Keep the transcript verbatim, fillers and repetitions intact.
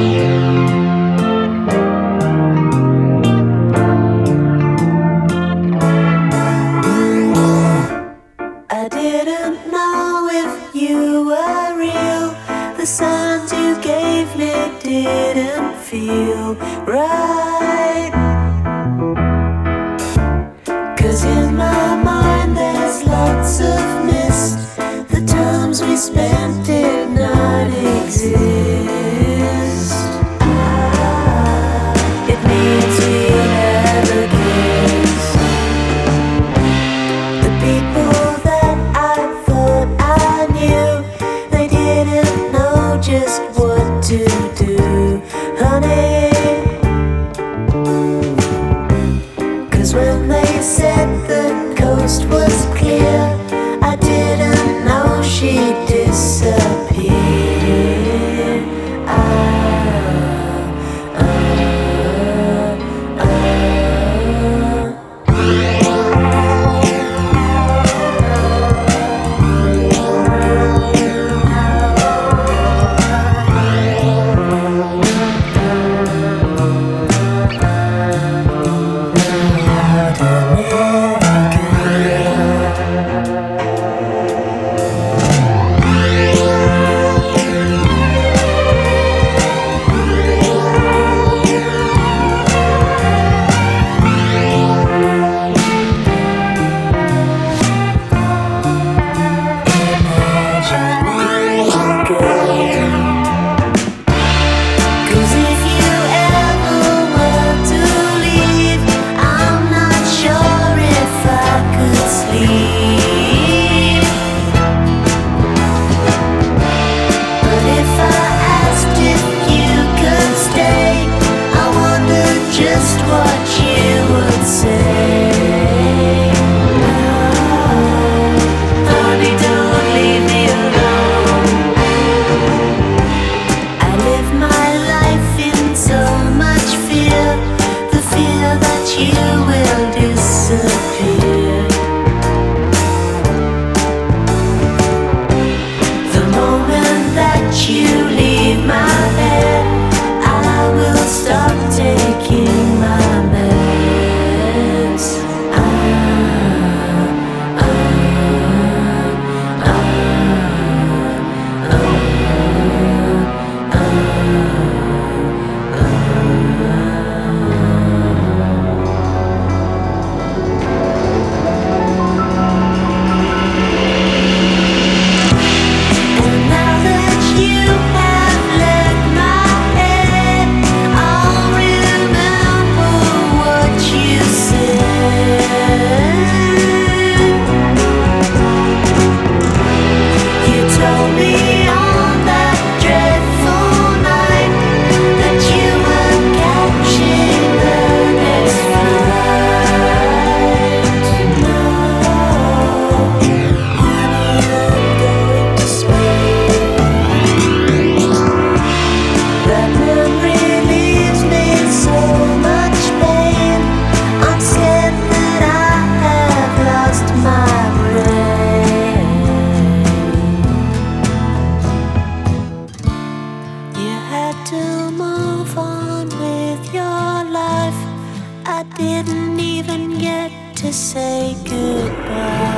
I didn't know if you were real. The signs you gave me didn't feel right. 'Cause in my mind there's lots of mist. The times we spent did not exist. Ah, it means we never kissed. The people that I thought I knew, they didn't know just what to do, honey. 'Cause when they said the coast was clear, I didn't know she'd disappear. Ah, ah, ah. Just what you would say. Honey, don't leave me alone. I live my life in so much fear, the fear that you will disappear. The moment that you leave my bed, I will stop taking my meds. Ah, ah, ah, ah, ah, And now that you have left my head, I'll remember what you said. You told me on that dreadful night that you were catching the next flight. No, honey, I'm going to Spain. That memory leaves me in so much pain. I'm scared that I have lost my brain. You had to move on with your life. I didn't even get to say goodbye.